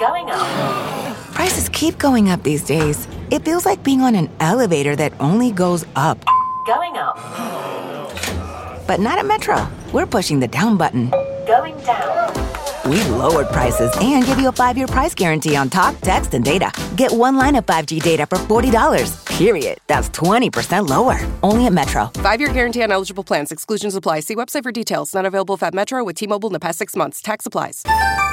Going up. Prices keep going up these days. It feels like being on an elevator that only goes up. Going up. But not at Metro. We're pushing the down button. Going down. We've lowered prices and give you a 5-year price guarantee on talk, text, and data. Get one line of 5G data for $40, period. That's 20% lower. Only at Metro. 5-year guarantee on eligible plans. Exclusions apply. See website for details. Not available at Metro with T-Mobile in the past 6 months. Tax applies.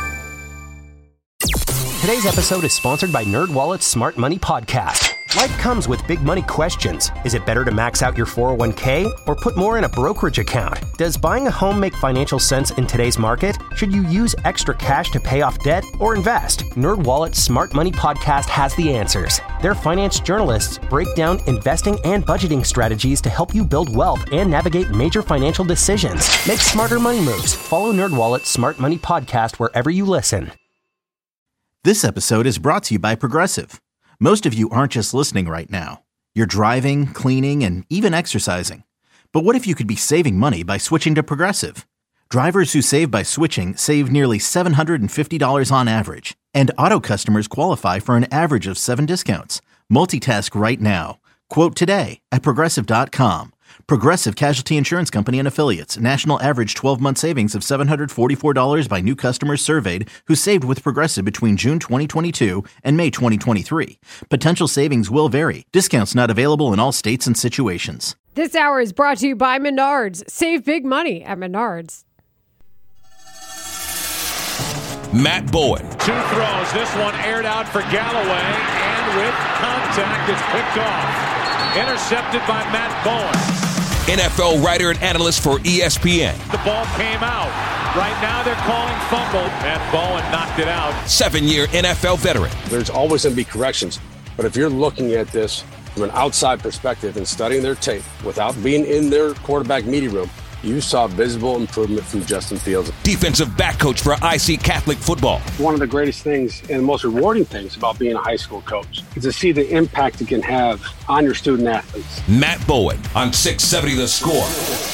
Today's episode is sponsored by NerdWallet's Smart Money Podcast. Life comes with big money questions. Is it better to max out your 401k or put more in a brokerage account? Does buying a home make financial sense in today's market? Should you use extra cash to pay off debt or invest? NerdWallet's Smart Money Podcast has the answers. Their finance journalists break down investing and budgeting strategies to help you build wealth and navigate major financial decisions. Make smarter money moves. Follow NerdWallet's Smart Money Podcast wherever you listen. This episode is brought to you by Progressive. Most of you aren't just listening right now. You're driving, cleaning, and even exercising. But what if you could be saving money by switching to Progressive? Drivers who save by switching save nearly $750 on average. And auto customers qualify for an average of 7 discounts. Multitask right now. Quote today at Progressive.com. Progressive Casualty Insurance Company and Affiliates. National average 12-month savings of $744 by new customers surveyed who saved with Progressive between June 2022 and May 2023. Potential savings will vary. Discounts not available in all states and situations. This hour is brought to you by Menards. Save big money at Menards. Matt Bowen. 2 throws. This one aired out for Galloway, and with contact, it's picked off. Intercepted by Matt Bowen. NFL writer and analyst for ESPN. The ball came out. Right now they're calling fumble. Matt Bowen knocked it out. 7-year NFL veteran. There's always going to be corrections. But if you're looking at this from an outside perspective and studying their tape without being in their quarterback meeting room, you saw visible improvement from Justin Fields. Defensive back coach for IC Catholic football. One of the greatest things and most rewarding things about being a high school coach is to see the impact it can have on your student athletes. Matt Bowen on 670 The Score.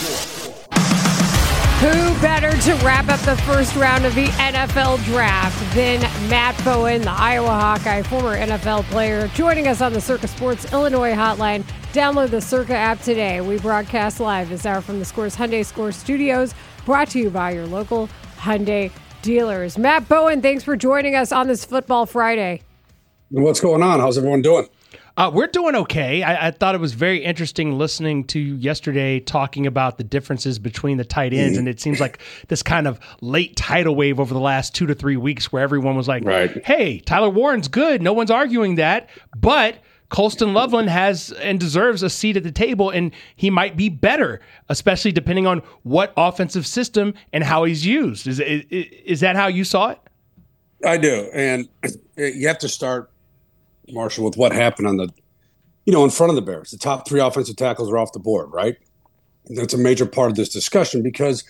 Who better to wrap up the first round of the NFL draft than Matt Bowen, the Iowa Hawkeye, former NFL player, joining us on the Circa Sports Illinois hotline. Download the Circa app today. We broadcast live this hour from the Scores Hyundai Score Studios, brought to you by your local Hyundai dealers. Matt Bowen, thanks for joining us on this Football Friday. What's going on? How's everyone doing? We're doing okay. I thought it was very interesting listening to you yesterday talking about the differences between the tight ends, and it seems like this kind of late tidal wave over the last 2 to 3 weeks where everyone was like, hey, Tyler Warren's good. No one's arguing that, but Colston Loveland has and deserves a seat at the table, and he might be better, especially depending on what offensive system and how he's used. Is that how you saw it? I do, and you have to start, Marshall, with what happened on the, in front of the Bears. The top 3 offensive tackles are off the board, right? And that's a major part of this discussion because,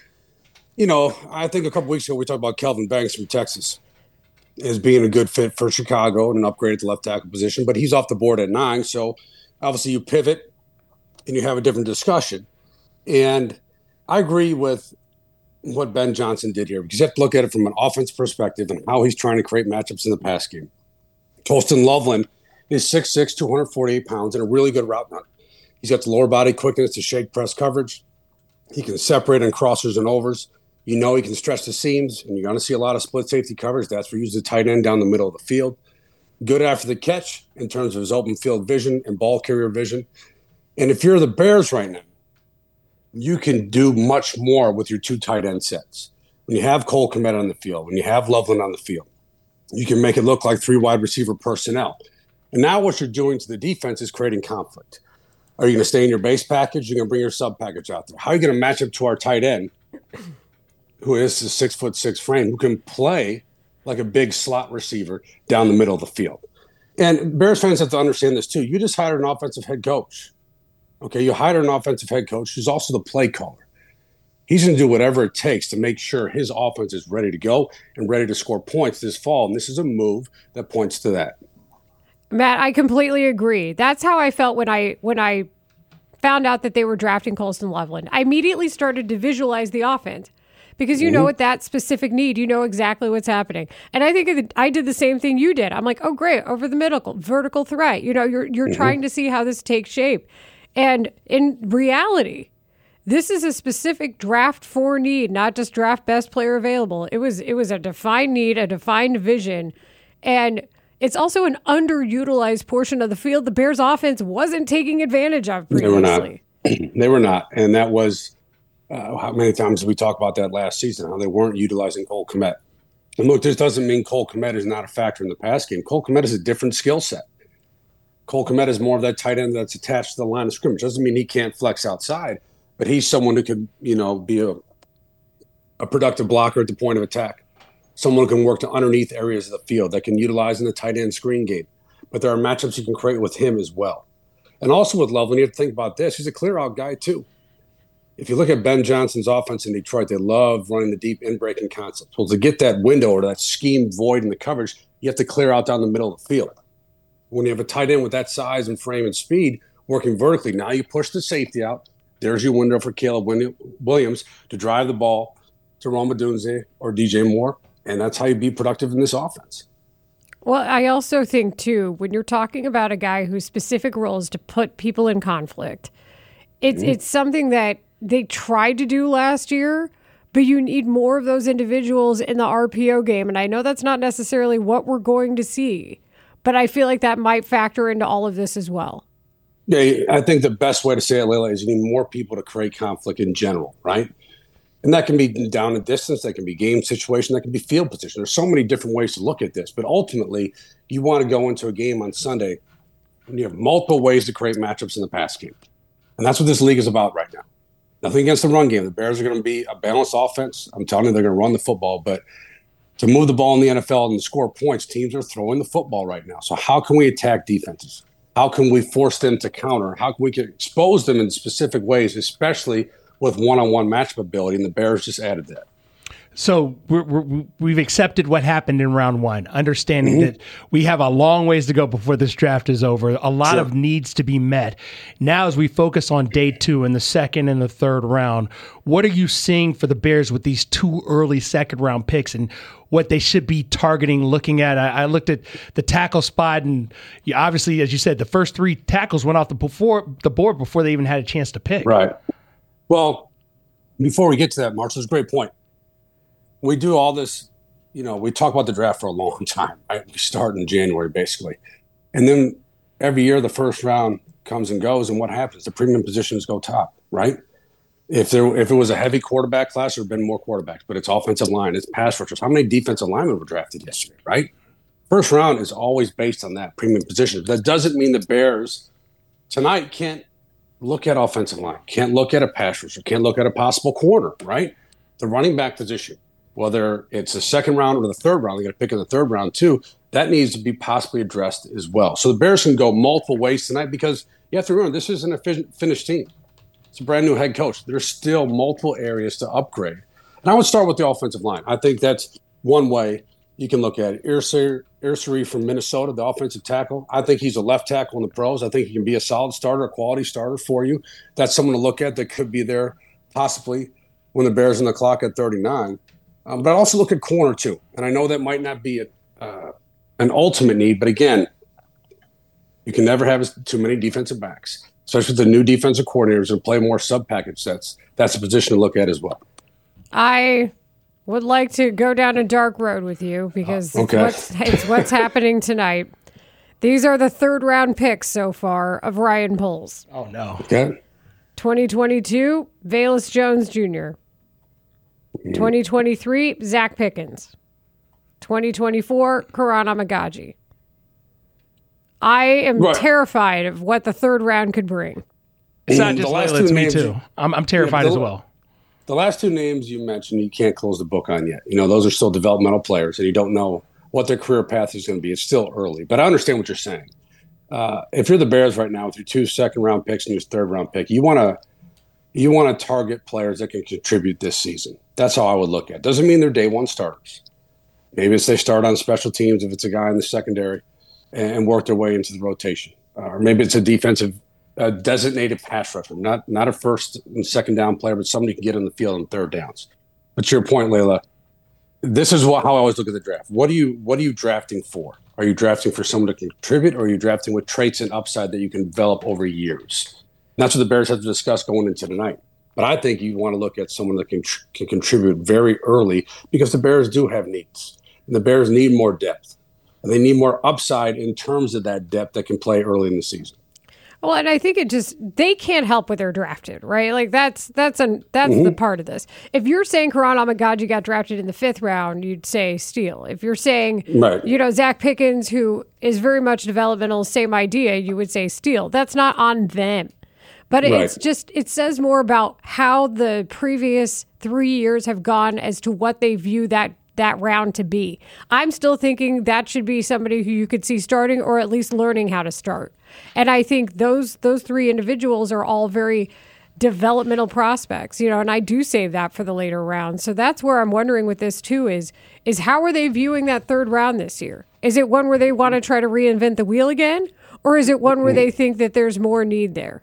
I think a couple weeks ago we talked about Kelvin Banks from Texas as being a good fit for Chicago and an upgrade at the left tackle position, but he's off the board at 9. So obviously you pivot and you have a different discussion. And I agree with what Ben Johnson did here because you have to look at it from an offense perspective and how he's trying to create matchups in the pass game. Colston Loveland is 6'6", 248 pounds, and a really good route runner. He's got the lower body quickness to shake press coverage. He can separate on crossers and overs. He can stretch the seams, and you're going to see a lot of split safety coverage. That's where you use the tight end down the middle of the field. Good after the catch in terms of his open field vision and ball carrier vision. And if you're the Bears right now, you can do much more with your 2 tight end sets. When you have Cole Kmet on the field, when you have Loveland on the field, you can make it look like 3 wide receiver personnel. And now what you're doing to the defense is creating conflict. Are you going to stay in your base package? You're going to bring your sub package out there. How are you going to match up to our tight end, who is a 6'6" frame, who can play like a big slot receiver down the middle of the field? And Bears fans have to understand this too. You just hired an offensive head coach. Okay, you hired an offensive head coach who's also the play caller. He's going to do whatever it takes to make sure his offense is ready to go and ready to score points this fall. And this is a move that points to that. Matt, I completely agree. That's how I felt when I found out that they were drafting Colston Loveland. I immediately started to visualize the offense because you know, at that specific need, you know exactly what's happening. And I think I did the same thing you did. I'm like, oh, great, over the middle, vertical threat. You know, you're trying to see how this takes shape. And in reality, this is a specific draft 4 need, not just draft best player available. It was a defined need, a defined vision, and it's also an underutilized portion of the field the Bears offense wasn't taking advantage of previously. They were not. And that was how many times did we talk about that last season, how they weren't utilizing Cole Kmet. And look, this doesn't mean Cole Kmet is not a factor in the pass game. Cole Kmet is a different skill set. Cole Kmet is more of that tight end that's attached to the line of scrimmage. Doesn't mean he can't flex outside, but he's someone who could, be a productive blocker at the point of attack. Someone who can work to underneath areas of the field that can utilize in the tight end screen game. But there are matchups you can create with him as well. And also with Loveland, you have to think about this. He's a clear-out guy, too. If you look at Ben Johnson's offense in Detroit, they love running the deep in-breaking concepts. Well, to get that window or that scheme void in the coverage, you have to clear out down the middle of the field. When you have a tight end with that size and frame and speed working vertically, now you push the safety out. There's your window for Caleb Williams to drive the ball to Rome Odunze or DJ Moore. And that's how you be productive in this offense. Well, I also think, too, when you're talking about a guy whose specific role is to put people in conflict, it's something that they tried to do last year, but you need more of those individuals in the RPO game. And I know that's not necessarily what we're going to see, but I feel like that might factor into all of this as well. Yeah, I think the best way to say it, Layla, is you need more people to create conflict in general, right? And that can be down and distance, that can be game situation, that can be field position. There's so many different ways to look at this. But ultimately, you want to go into a game on Sunday and you have multiple ways to create matchups in the pass game. And that's what this league is about right now. Nothing against the run game. The Bears are going to be a balanced offense. I'm telling you, they're going to run the football. But to move the ball in the NFL and score points, teams are throwing the football right now. So how can we attack defenses? How can we force them to counter? How can we expose them in specific ways, especially with one-on-one matchup ability, and the Bears just added that. So we've accepted what happened in round 1, understanding that we have a long ways to go before this draft is over. A lot of needs to be met. Now, as we focus on day 2 in the second and the third round, what are you seeing for the Bears with these 2 early second-round picks and what they should be targeting, looking at? I looked at the tackle spot, and obviously, as you said, the first 3 tackles went off the board before they even had a chance to pick. Right. Well, before we get to that, Marshall, it's a great point. We do all this, we talk about the draft for a long time. Right? We start in January, basically. And then every year the first round comes and goes, and what happens? The premium positions go top, right? If it was a heavy quarterback class, there would have been more quarterbacks, but it's offensive line, it's pass rushers. How many defensive linemen were drafted yesterday, right? First round is always based on that premium position. That doesn't mean the Bears tonight can't look at offensive line, can't look at a pass rusher, can't look at a possible corner, right? The running back position, whether it's the second round or the third round, they got to pick in the third round too, that needs to be possibly addressed as well. So the Bears can go multiple ways tonight because you have to remember, this isn't a finished team. It's a brand new head coach. There's still multiple areas to upgrade. And I would start with the offensive line. I think that's one way you can look at it. Irsary from Minnesota, the offensive tackle. I think he's a left tackle in the pros. I think he can be a solid starter, a quality starter for you. That's someone to look at that could be there possibly when the Bears on the clock at 39. But I also look at corner too. And I know that might not be an ultimate need, but again, you can never have too many defensive backs, especially with the new defensive coordinators and play more sub-package sets. That's a position to look at as well. I would like to go down a dark road with you because it's what's happening tonight. These are the third-round picks so far of Ryan Poles. Oh, no. Okay. 2022, Velus Jones Jr. 2023, Zach Pickens. 2024, Karan Amagaji. I am terrified of what the third round could bring. It's not just Layla, it's me too. I'm terrified as well. The last 2 names you mentioned, you can't close the book on yet. Those are still developmental players, and you don't know what their career path is going to be. It's still early, but I understand what you're saying. If you're the Bears right now with your 2 second-round picks and your third-round pick, you want to target players that can contribute this season. That's how I would look at it. Doesn't mean they're day one starters. Maybe it's they start on special teams if it's a guy in the secondary and work their way into the rotation. Or maybe it's a defensive designated pass rusher, not a first and second down player, but somebody who can get in the field on third downs. But to your point, Layla, this is how I always look at the draft. What are you drafting for? Are you drafting for someone to contribute, or are you drafting with traits and upside that you can develop over years? And that's what the Bears have to discuss going into tonight. But I think you want to look at someone that can contribute very early, because the Bears do have needs. And the Bears need more depth. And they need more upside in terms of that depth that can play early in the season. Well, and I think they can't help what they're drafted, right? Like that's the part of this. If you're saying Karan Amagaji got drafted in the 5th round, you'd say steal. If you're saying, Zach Pickens, who is very much developmental, same idea, you would say steal. That's not on them. But it's just, it says more about how the previous 3 years have gone as to what they view that round to be. I'm still thinking that should be somebody who you could see starting, or at least learning how to start. And I think those 3 individuals are all very developmental prospects, and I do save that for the later rounds. So that's where I'm wondering with this too is how are they viewing that 3rd round this year? Is it one where they want to try to reinvent the wheel again? Or is it one where they think that there's more need there?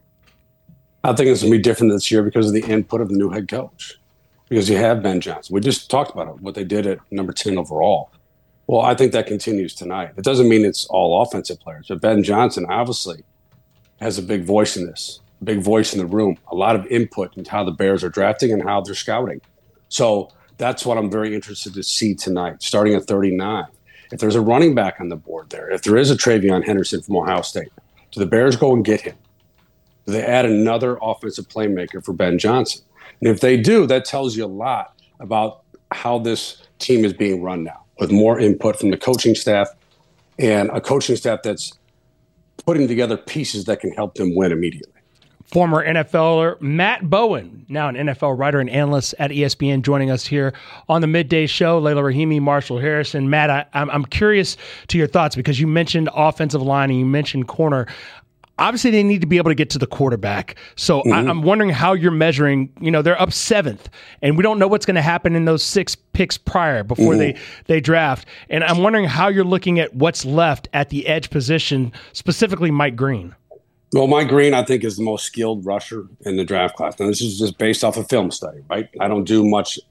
I think it's going to be different this year because of the input of the new head coach. Because you have Ben Johnson. We just talked about what they did at number 10 overall. Well, I think that continues tonight. It doesn't mean it's all offensive players, but Ben Johnson obviously has a big voice in this, a big voice in the room, a lot of input into how the Bears are drafting and how they're scouting. So that's what I'm very interested to see tonight, starting at 39. If there's a running back on the board there, if there is a Travion Henderson from Ohio State, do the Bears go and get him? Do they add another offensive playmaker for Ben Johnson? And if they do, that tells you a lot about how this team is being run now, with more input from the coaching staff, and a coaching staff that's putting together pieces that can help them win immediately. Former NFLer Matt Bowen, now an NFL writer and analyst at ESPN, joining us here on the Midday Show. Layla Rahimi, Marshall Harrison. Matt, I'm curious to your thoughts, because you mentioned offensive line and you mentioned corner. Obviously, they need to be able to get to the quarterback. So I'm wondering how you're measuring. They're up 7th, and we don't know what's going to happen in those 6 picks prior before they draft. And I'm wondering how you're looking at what's left at the edge position, specifically Mike Green. Well, Mike Green, I think, is the most skilled rusher in the draft class. Now, this is just based off a film study, right? I don't do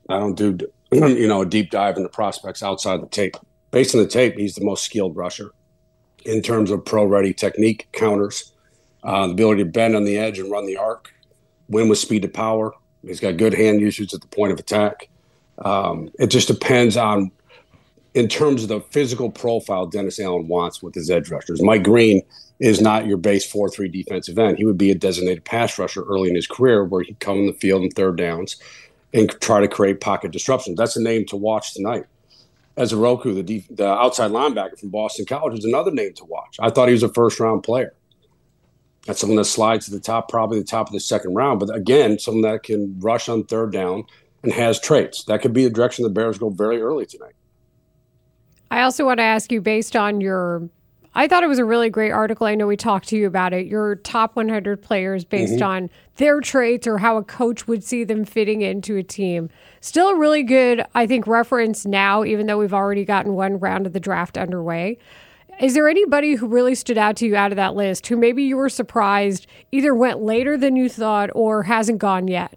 a deep dive into prospects outside the tape. Based on the tape, he's the most skilled rusher in terms of pro-ready technique, counters, the ability to bend on the edge and run the arc, win with speed to power. He's got good hand usage at the point of attack. It just depends on, in terms of the physical profile Dennis Allen wants with his edge rushers. Mike Green is not your base 4-3 defensive end. He would be a designated pass rusher early in his career, where he'd come in the field in 3rd downs and try to create pocket disruption. That's a name to watch tonight. Ezoroku, the outside linebacker from Boston College, is another name to watch. I thought he was a 1st-round player. That's someone that slides to the top, probably the top of the 2nd round. But again, someone that can rush on 3rd down and has traits. That could be the direction the Bears go very early tonight. I also want to ask you, based on I thought it was a really great article. I know we talked to you about it. Your top 100 players based on their traits or how a coach would see them fitting into a team. Still a really good, I think, reference now, even though we've already gotten one round of the draft underway. Is there anybody who really stood out to you out of that list who maybe you were surprised either went later than you thought or hasn't gone yet?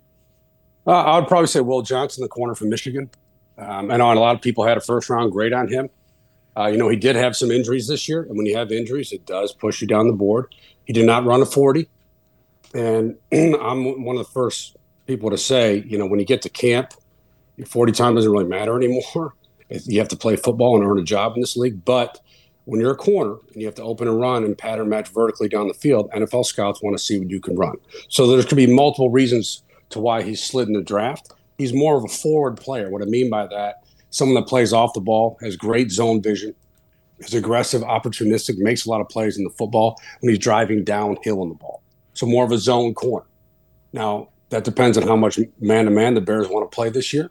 I would probably say Will Johnson, the corner from Michigan. I know a lot of people had a 1st-round grade on him. He did have some injuries this year, and when you have injuries, it does push you down the board. He did not run a 40, and I'm one of the first people to say, when you get to camp, your 40 time doesn't really matter anymore. You have to play football and earn a job in this league, but when you're a corner and you have to open and run and pattern match vertically down the field, NFL scouts want to see what you can run. So there could be multiple reasons to why he's slid in the draft. He's more of a forward player. What I mean by that, someone that plays off the ball, has great zone vision, is aggressive, opportunistic, makes a lot of plays in the football when he's driving downhill on the ball. So more of a zone corner. Now, that depends on how much man-to-man the Bears want to play this year,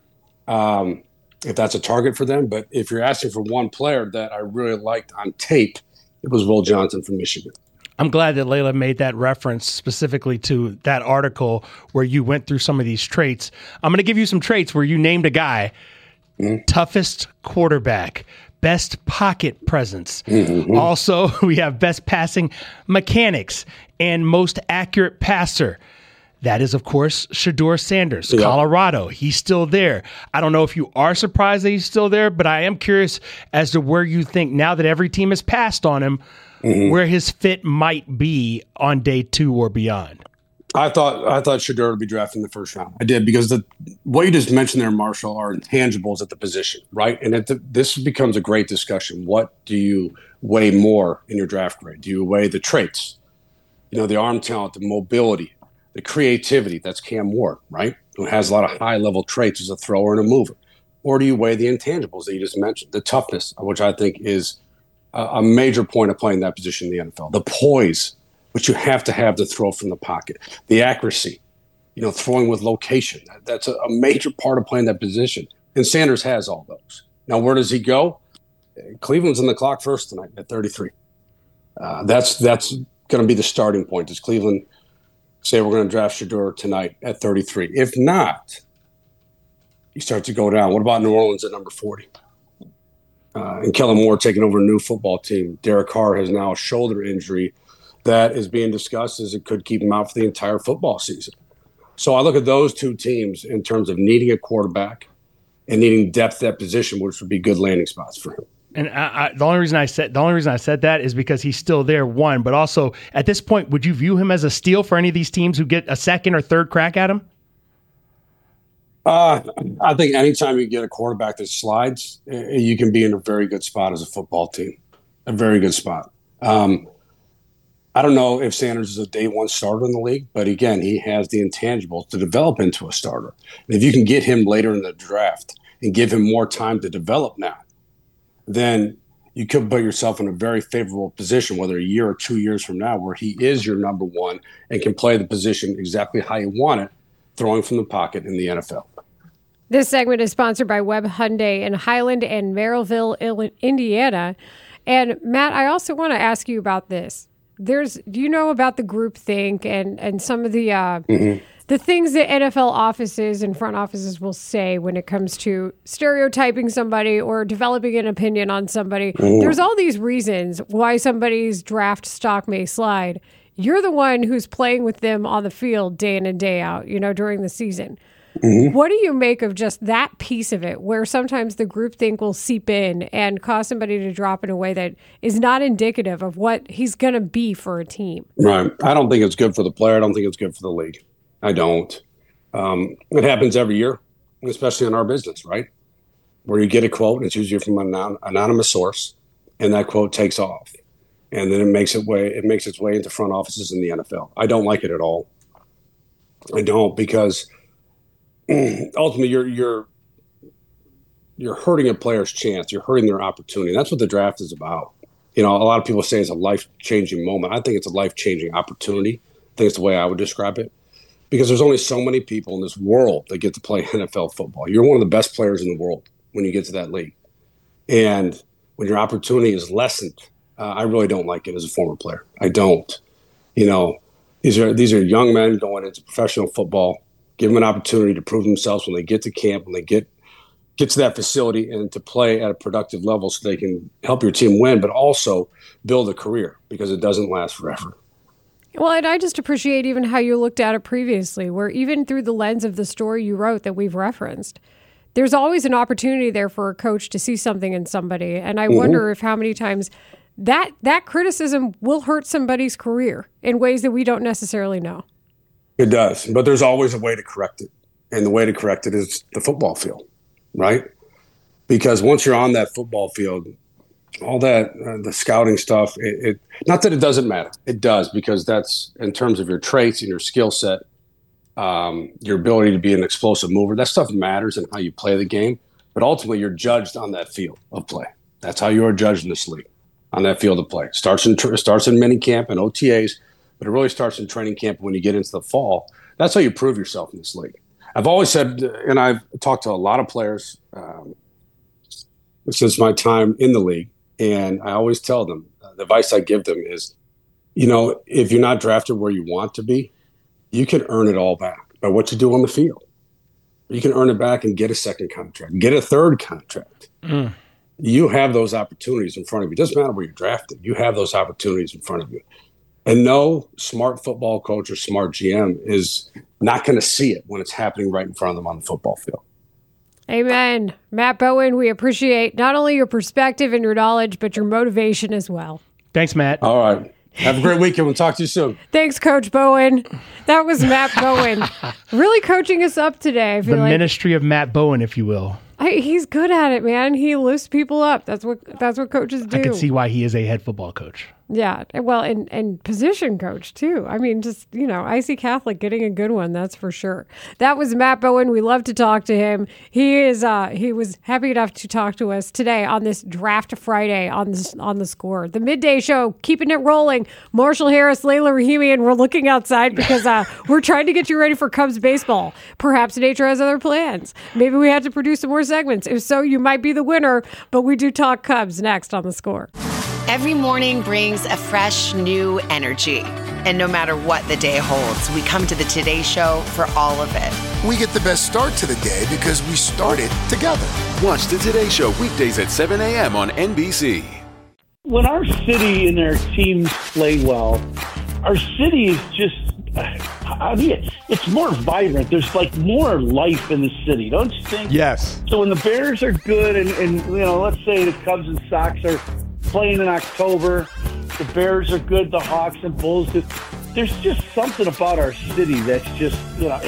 if that's a target for them. But if you're asking for one player that I really liked on tape, it was Will Johnson from Michigan. I'm glad that Layla made that reference specifically to that article where you went through some of these traits. I'm going to give you some traits where you named a guy, toughest quarterback, best pocket presence. Also, we have best passing mechanics and most accurate passer. That is, of course, Shedeur Sanders, Yep. Colorado. He's still there. I don't know if you are surprised that he's still there, but I am curious as to where you think, now that every team has passed on him, where his fit might be on day 2 or beyond. I thought Shedeur would be drafted in the first round. I did, because what you just mentioned there, Marshall, are intangibles at the position, right? And this becomes a great discussion. What do you weigh more in your draft grade? Do you weigh the traits, the arm talent, the mobility, the creativity? That's Cam Ward, right? Who has a lot of high-level traits as a thrower and a mover. Or do you weigh the intangibles that you just mentioned, the toughness, which I think is a major point of playing that position in the NFL, the poise, which you have to throw from the pocket, the accuracy, throwing with location. That's a major part of playing that position. And Sanders has all those. Now, where does he go? Cleveland's in the clock first tonight at 33. That's going to be the starting point. Does Cleveland say we're going to draft Shedeur tonight at 33? If not, you start to go down. What about New Orleans at number 40? And Kellen Moore taking over a new football team. Derek Carr has now a shoulder injury that is being discussed as it could keep him out for the entire football season. So I look at those two teams in terms of needing a quarterback and needing depth at position, which would be good landing spots for him. And the only reason I said that is because he's still there, one, but also at this point, would you view him as a steal for any of these teams who get a second or third crack at him? I think anytime you get a quarterback that slides, you can be in a very good spot as a football team, a very good spot. I don't know if Sanders is a day one starter in the league, but again, he has the intangibles to develop into a starter. And if you can get him later in the draft and give him more time to develop now, then you could put yourself in a very favorable position, whether a year or 2 years from now, where he is your number one and can play the position exactly how you want it, throwing from the pocket in the NFL. This segment is sponsored by Webb Hyundai in Highland and Merrillville, Indiana. And Matt, I also want to ask you about this. Do you know about the groupthink and some of the things that NFL offices and front offices will say when it comes to stereotyping somebody or developing an opinion on somebody? There's all these reasons why somebody's draft stock may slide. You're the one who's playing with them on the field day in and day out, during the season. What do you make of just that piece of it, where sometimes the groupthink will seep in and cause somebody to drop in a way that is not indicative of what he's going to be for a team? Right. I don't think it's good for the player. I don't think it's good for the league. I don't. It happens every year, especially in our business, right? Where you get a quote, and it's usually from an anonymous source, and that quote takes off. And then it makes its way into front offices in the NFL. I don't like it at all. I don't, because ultimately you're hurting a player's chance. You're hurting their opportunity. That's what the draft is about. A lot of people say it's a life-changing moment. I think it's a life-changing opportunity. I think it's the way I would describe it, because there's only so many people in this world that get to play NFL football. You're one of the best players in the world when you get to that league. And when your opportunity is lessened, I really don't like it as a former player. I don't. These are young men going into professional football. Give them an opportunity to prove themselves when they get to camp, when they get to that facility, and to play at a productive level so they can help your team win, but also build a career, because it doesn't last forever. Well, and I just appreciate even how you looked at it previously, where even through the lens of the story you wrote that we've referenced, there's always an opportunity there for a coach to see something in somebody. And I wonder if how many times that criticism will hurt somebody's career in ways that we don't necessarily know. It does, but there's always a way to correct it. And the way to correct it is the football field, right? Because once you're on that football field, all that, the scouting stuff, it not that it doesn't matter. It does, because that's in terms of your traits and your skill set, your ability to be an explosive mover. That stuff matters in how you play the game. But ultimately, you're judged on that field of play. That's how you are judged in this league, on that field of play. Starts in minicamp and OTAs, but it really starts in training camp when you get into the fall. That's how you prove yourself in this league. I've always said, and I've talked to a lot of players since my time in the league, and I always tell them, the advice I give them is, if you're not drafted where you want to be, you can earn it all back by what you do on the field. You can earn it back and get a second contract, get a third contract. You have those opportunities in front of you. It doesn't matter where you're drafted. You have those opportunities in front of you. And no smart football coach or smart GM is not going to see it when it's happening right in front of them on the football field. Amen. Matt Bowen, we appreciate not only your perspective and your knowledge, but your motivation as well. Thanks, Matt. All right. Have a great weekend. We'll talk to you soon. Thanks, Coach Bowen. That was Matt Bowen. Really coaching us up today. I feel the like ministry of Matt Bowen, if you will. He's good at it, man. He lifts people up. That's what coaches do. I can see why he is a head football coach. Yeah, well, and position coach too. I mean, just, IC Catholic getting a good one, that's for sure. That was Matt Bowen. We love to talk to him. He was happy enough to talk to us today on this Draft Friday on the Score. The midday show, keeping it rolling. Marshall Harris, Layla Rahimi, and we're looking outside because we're trying to get you ready for Cubs baseball. Perhaps nature has other plans. Maybe we had to produce some more segments. If so, you might be the winner, but we do talk Cubs next on the Score. Every morning brings a fresh, new energy. And no matter what the day holds, we come to the Today Show for all of it. We get the best start to the day because we started together. Watch the Today Show weekdays at 7 a.m. on NBC. When our city and their teams play well, our city is just, it's more vibrant. There's more life in the city, don't you think? Yes. So when the Bears are good and let's say the Cubs and Sox are playing in October, the Bears are good, the Hawks and Bulls. There's just something about our city that's just,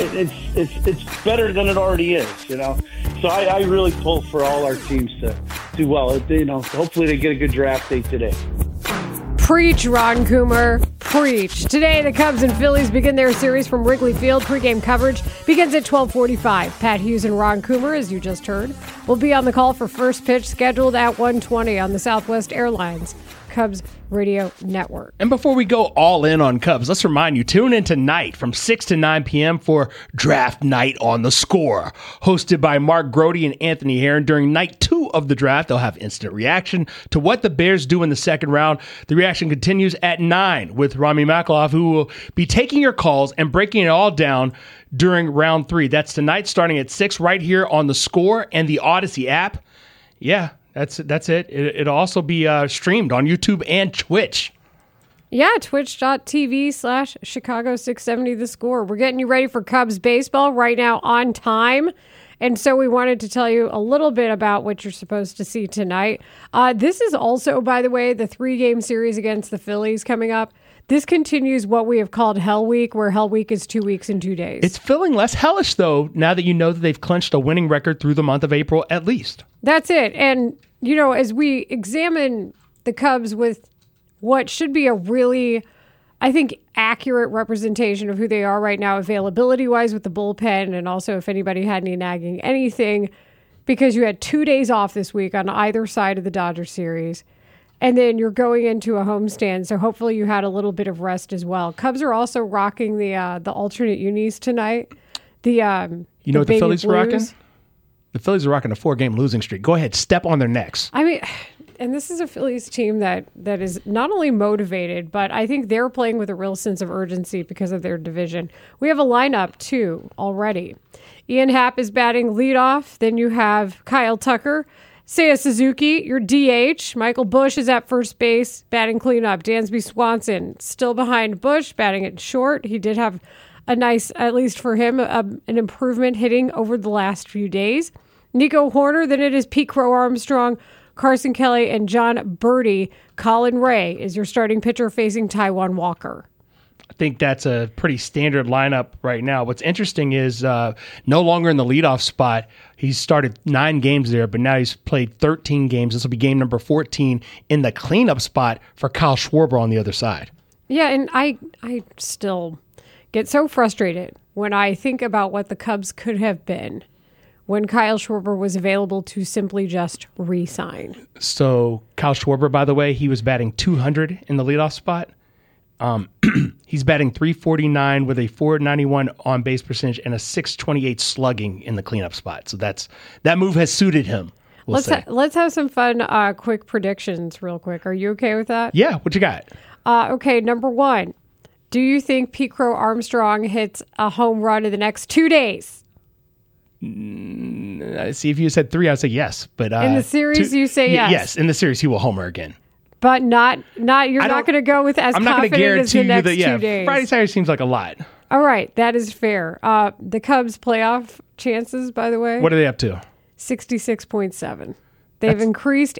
it's better than it already is, So I really pull for all our teams to do well. Hopefully they get a good draft day today. Preach, Ron Coomer. Preach. Today, the Cubs and Phillies begin their series from Wrigley Field. Pre-game coverage begins at 12:45. Pat Hughes and Ron Coomer, as you just heard, will be on the call for first pitch scheduled at 1:20 on the Southwest Airlines Cubs Radio Network. And before we go all in on Cubs, let's remind you, tune in tonight from 6 to 9 p.m. for Draft Night on the Score. Hosted by Mark Grody and Anthony Herron. During night 2 of the draft, they'll have instant reaction to what the Bears do in the second round. The reaction continues at 9 with Rami Makloff, who will be taking your calls and breaking it all down during round 3. That's tonight starting at 6 right here on the Score and the Odyssey app. Yeah. That's it. It'll also be streamed on YouTube and Twitch. Yeah, twitch.tv/Chicago670 The Score. We're getting you ready for Cubs baseball right now on time. And so we wanted to tell you a little bit about what you're supposed to see tonight. This is also, by the way, the 3-game series against the Phillies coming up. This continues what we have called Hell Week, where Hell Week is 2 weeks and 2 days. It's feeling less hellish, though, now that you know that they've clinched a winning record through the month of April, at least. That's it. And, as we examine the Cubs with what should be a really, I think, accurate representation of who they are right now, availability-wise with the bullpen, and also if anybody had any nagging anything, because you had 2 days off this week on either side of the Dodger series. And then you're going into a homestand, so hopefully you had a little bit of rest as well. Cubs are also rocking the alternate unis tonight. You know what the Phillies are rocking? The Phillies are rocking a 4-game losing streak. Go ahead, step on their necks. I mean, and this is a Phillies team that is not only motivated, but I think they're playing with a real sense of urgency because of their division. We have a lineup, too, already. Ian Happ is batting leadoff. Then you have Kyle Tucker, Seiya Suzuki, your DH. Michael Busch is at first base, batting cleanup. Dansby Swanson still behind Busch, batting at short. He did have a nice, at least for him, an improvement hitting over the last few days. Nico Horner, then it is Pete Crow Armstrong, Carson Kelly, and John Birdie. Colin Ray is your starting pitcher facing Taijuan Walker. I think that's a pretty standard lineup right now. What's interesting is no longer in the leadoff spot. He's started 9 games there, but now he's played 13 games. This will be game number 14 in the cleanup spot for Kyle Schwarber on the other side. Yeah, and I still get so frustrated when I think about what the Cubs could have been when Kyle Schwarber was available to simply just re-sign. So Kyle Schwarber, by the way, he was batting 200 in the leadoff spot. He's batting .349 with a .491 on base percentage and a .628 slugging in the cleanup spot. So that move has suited him. Let's have some fun quick predictions real quick. Are you okay with that? Yeah. What you got? Okay. Number 1, do you think Pete Crow Armstrong hits a home run in the next 2 days? See, if you said 3, I'd say yes. But in the series, you say yes. Yes, in the series, he will homer again. But not. You're not going to go with as I'm not going to confident as the guarantee next you that. 2 days. Friday, Saturday seems like a lot. All right, that is fair. The Cubs' playoff chances, by the way. What are they up to? 66.7. They've increased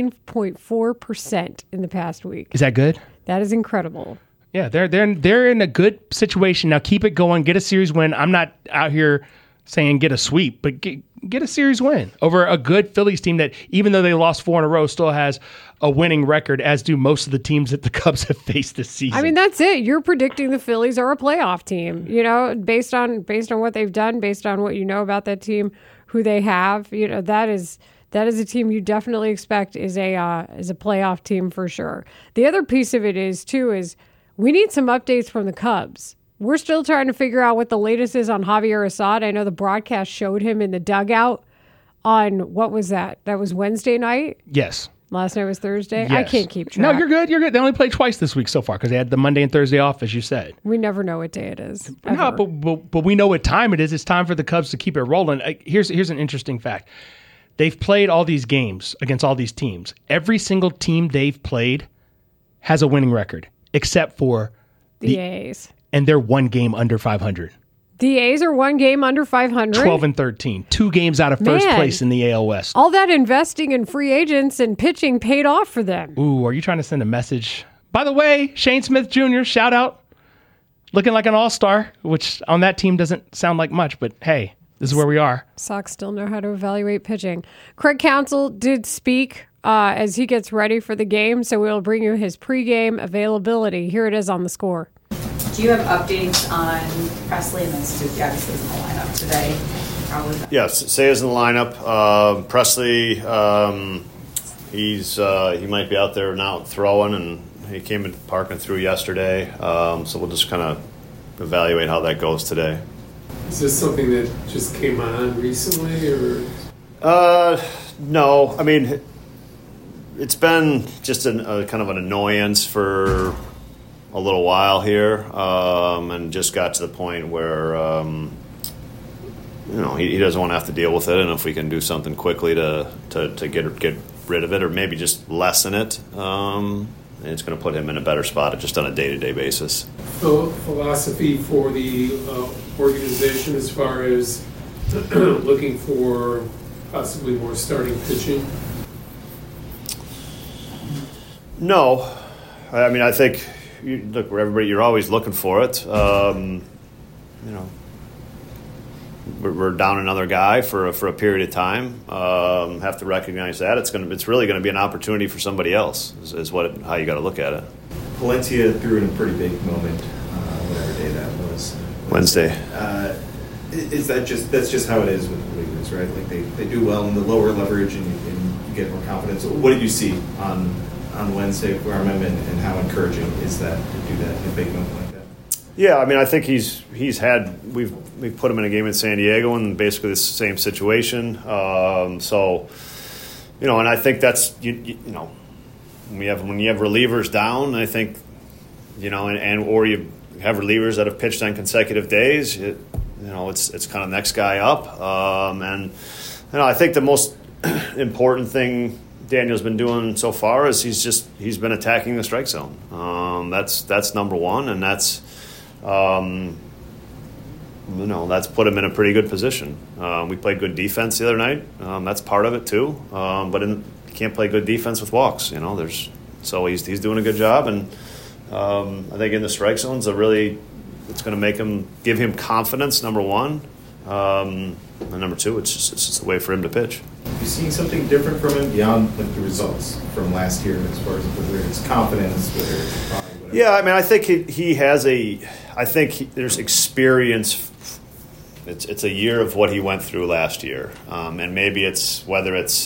18.4% in the past week. Is that good? That is incredible. Yeah, they're in a good situation now. Keep it going. Get a series win. I'm not out here saying get a sweep, but get a series win over a good Phillies team that, even though they lost 4 in a row, still has a winning record, as do most of the teams that the Cubs have faced this season. I mean, that's it. You're predicting the Phillies are a playoff team, based on what they've done, based on what you know about that team, who they have. That is a team you definitely expect is a playoff team for sure. The other piece of it is we need some updates from the Cubs. We're still trying to figure out what the latest is on Javier Assad. I know the broadcast showed him in the dugout on, what was that? That was Wednesday night? Yes. Last night was Thursday? Yes. I can't keep track. No, you're good. You're good. They only played twice this week so far because they had the Monday and Thursday off, as you said. We never know what day it is. No, but we know what time it is. It's time for the Cubs to keep it rolling. Here's an interesting fact. They've played all these games against all these teams. Every single team they've played has a winning record, except for the A's. And they're 1 game under 500. The A's are 1 game under 500. 12-13. 2 games out of first place in the AL West. All that investing in free agents and pitching paid off for them. Ooh, are you trying to send a message? By the way, Shane Smith Jr., shout out. Looking like an all-star, which on that team doesn't sound like much, but hey, this is where we are. Sox still know how to evaluate pitching. Craig Counsell did speak as he gets ready for the game, so we'll bring you his pregame availability. Here it is on The Score. Do you have updates on Presley and then Suzuki? Obviously, is in the lineup today. Probably. Yes, Seiya's in the lineup. Presley, he might be out there now throwing, and he came in parking through yesterday. So we'll just kind of evaluate how that goes today. Is this something that just came on recently, or? No. I mean, it's been just a kind of an annoyance for a little while here, and just got to the point where he doesn't want to have to deal with it, and if we can do something quickly to get rid of it, or maybe just lessen it, it's going to put him in a better spot just on a day-to-day basis. Philosophy for the organization as far as looking for possibly more starting pitching? No. I mean, I think you're always looking for it. We're down another guy for a period of time. Have to recognize that it's really going to be an opportunity for somebody else. Is how you got to look at it. Valencia threw in a pretty big moment, whatever day that was. Wednesday. That's just how it is with relievers, right? Like they do well in the lower leverage and you get more confidence. What did you see on Wednesday for Armem, and how encouraging is that to do that in a big moment like that? Yeah, I mean, I think we've put him in a game in San Diego in basically the same situation. And I think that's when you have relievers down, I think or you have relievers that have pitched on consecutive days. It's kind of next guy up, and I think the most important thing Daniel's been doing so far is he's been attacking the strike zone. That's number one, and that's put him in a pretty good position. We played good defense the other night. That's part of it too. But you can't play good defense with walks. So he's doing a good job, and I think in the strike zones it's going to give him confidence. Number one. And number two, it's just a way for him to pitch. Are you seeing something different from him beyond the results from last year as far as whether it's confidence, whether it's body, whatever? Yeah, I mean, I think he has there's experience. It's a year of what he went through last year, and maybe it's whether it's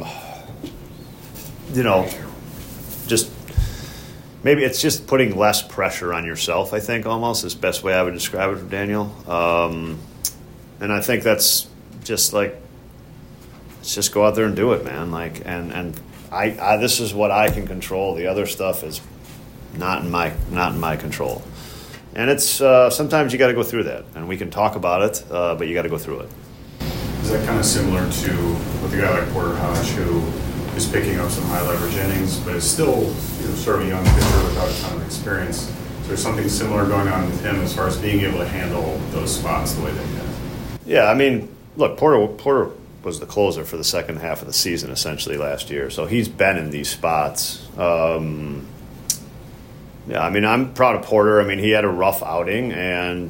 maybe it's just putting less pressure on yourself. I think almost is the best way I would describe it for Daniel. And I think that's just let's just go out there and do it, man. And I this is what I can control. The other stuff is not in my control. And it's sometimes you got to go through that, and we can talk about it, but you got to go through it. Is that kind of similar to with a guy like Porter Hodge, who is picking up some high leverage innings, but is still sort of a young pitcher without a ton of experience. So there's something similar going on with him as far as being able to handle those spots the way they did. Yeah, I mean, look, Porter was the closer for the second half of the season essentially last year, so he's been in these spots. Yeah, I mean, I'm proud of Porter. I mean, he had a rough outing, and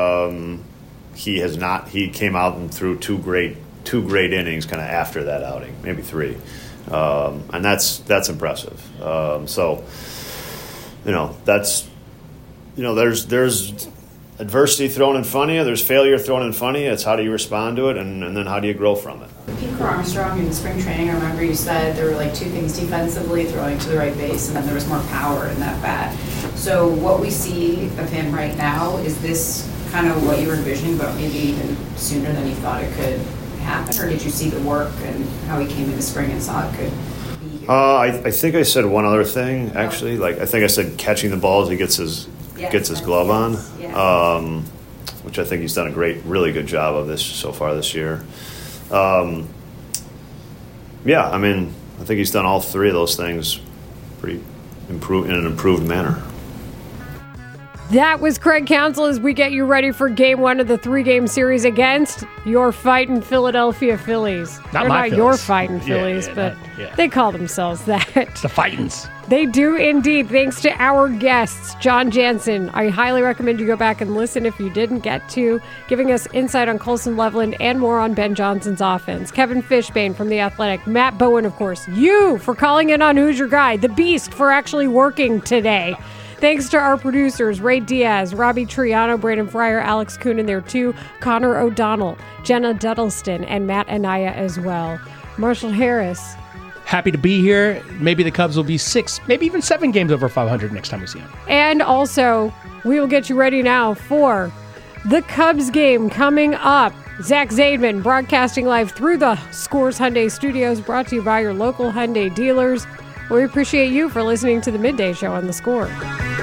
he came out and threw two great innings kind of after that outing, maybe three, and that's impressive. So, there's adversity thrown in front of you, there's failure thrown in front of you. It's how do you respond to it, and then how do you grow from it. Pete Armstrong in spring training, I remember you said there were like two things defensively, throwing to the right base, and then there was more power in that bat. So what we see of him right now, is this kind of what you were envisioning, but maybe even sooner than you thought it could happen? Or did you see the work and how he came into spring and saw it could be here? I think I said one other thing, actually. Like, I think I said catching the ball as he gets his glove on, which I think he's done a really good job of this so far this year. Yeah, I mean, I think he's done all three of those things in an improved manner. That was Craig Counsell as we get you ready for game one of the 3-game series against your fighting Philadelphia Phillies. Not your fighting Phillies, but they call themselves that. The Fightins. They do indeed, thanks to our guests, John Jansen. I highly recommend you go back and listen if you didn't get to, giving us insight on Colson Loveland and more on Ben Johnson's offense. Kevin Fishbane from The Athletic. Matt Bowen, of course. You for calling in on Who's Your Guy. The Beast for actually working today. Thanks to our producers, Ray Diaz, Robbie Triano, Brandon Fryer, Alex Kuhn, and there too, Connor O'Donnell, Jenna Duddleston, and Matt Anaya as well. Marshall Harris. Happy to be here. Maybe the Cubs will be 6, maybe even 7 games over 500 next time we see them. And also, we will get you ready now for the Cubs game coming up. Zach Zaidman broadcasting live through the Scores Hyundai Studios, brought to you by your local Hyundai dealers. We appreciate you for listening to the Midday Show on The Score.